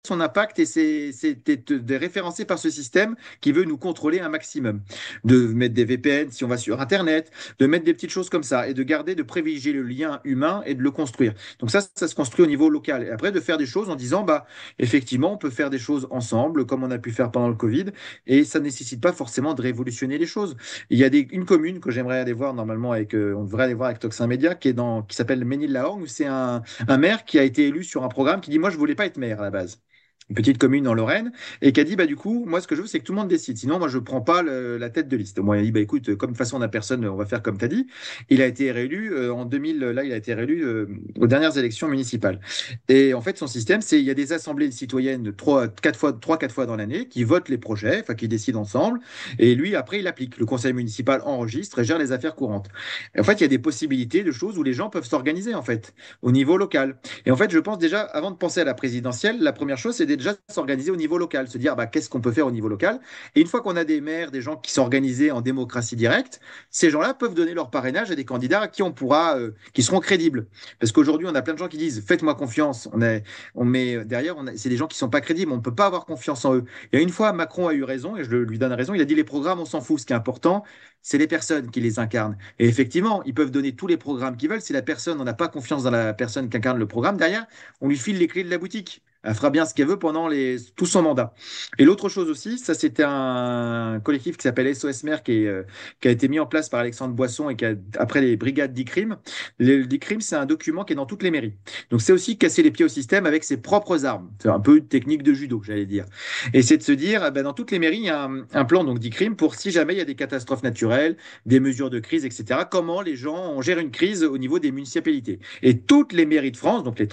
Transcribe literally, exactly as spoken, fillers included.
son impact et c'est c'est d'être de référencé par ce système qui veut nous contrôler un maximum. De mettre des V P N si on va sur Internet, de mettre des petites choses comme ça et de garder, de privilégier le lien humain et de le construire. Donc ça, ça se construit au niveau local. Et après, de faire des choses en disant, bah, effectivement, on peut faire des choses ensemble, comme on a pu faire pendant le Covid, et ça ne nécessite pas forcément de révolutionner les choses. Il y a des, une commune que j'aimerais aller voir normalement avec, euh, on devrait aller voir avec Toxin Média, qui est dans, qui s'appelle Ménil-la-Horgue, où c'est un, un maire qui a été élu sur un programme qui dit, moi, je voulais pas être maire à la base, une petite commune en Lorraine, et qui a dit, bah, du coup, moi, ce que je veux, c'est que tout le monde décide. Sinon, moi, je ne prends pas le- la tête de liste. Moi, il a dit, bah, écoute, comme de toute façon, on n'a personne, on va faire comme tu as dit. Il a été réélu euh, en deux mille, là, il a été réélu euh, aux dernières élections municipales. Et en fait, son système, c'est il y a des assemblées citoyennes trois, quatre fois, trois, quatre fois dans l'année qui votent les projets, enfin, qui décident ensemble. Et lui, après, il applique. Le conseil municipal enregistre et gère les affaires courantes. Et en fait, il y a des possibilités de choses où les gens peuvent s'organiser, en fait, au niveau local. Et en fait, je pense déjà, avant de penser à la présidentielle, la première chose, c'est déjà s'organiser au niveau local, se dire bah, qu'est-ce qu'on peut faire au niveau local. Et une fois qu'on a des maires, des gens qui sont organisés en démocratie directe, ces gens-là peuvent donner leur parrainage à des candidats à qui on pourra, euh, qui seront crédibles. Parce qu'aujourd'hui, on a plein de gens qui disent faites-moi confiance. On, est, on met derrière, on a- c'est des gens qui sont pas crédibles. On ne peut pas avoir confiance en eux. Et une fois, Macron a eu raison, et je le- lui donne raison. Il a dit les programmes, on s'en fout. Ce qui est important, c'est les personnes qui les incarnent. Et effectivement, ils peuvent donner tous les programmes qu'ils veulent. Si la personne, on n'a pas confiance dans la personne qui incarne le programme, derrière, on lui file les clés de la boutique. Elle fera bien ce qu'elle veut pendant les, tout son mandat. Et l'autre chose aussi, ça c'était un collectif qui s'appelle S O S Maire qui, est, euh, qui a été mis en place par Alexandre Boisson et qui a, après les brigades d'e-crime. L'e-crime, c'est un document qui est dans toutes les mairies. Donc c'est aussi casser les pieds au système avec ses propres armes. C'est un peu une technique de judo, j'allais dire. Et c'est de se dire, eh ben, dans toutes les mairies, il y a un, un plan donc d'e-crime pour si jamais il y a des catastrophes naturelles, des mesures de crise, et cetera. Comment les gens on gère une crise au niveau des municipalités. Et toutes les mairies de France, donc les